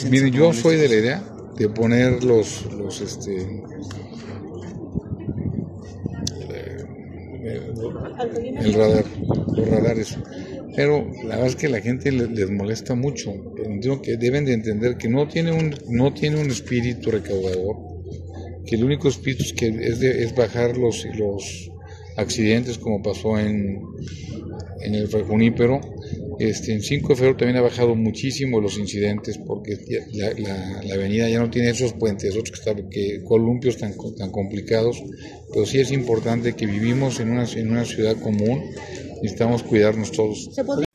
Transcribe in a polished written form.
Miren, yo soy de la idea de poner el radar, los radares, pero la verdad es que a la gente les molesta mucho. Entiendo que deben de entender que no tiene un espíritu recaudador, que el único espíritu es bajar los accidentes, como pasó en el Junípero. En 5 de febrero también ha bajado muchísimo los incidentes, porque la avenida ya no tiene esos puentes, que columpios tan complicados. Pero sí es importante que vivimos en una ciudad común, necesitamos cuidarnos todos.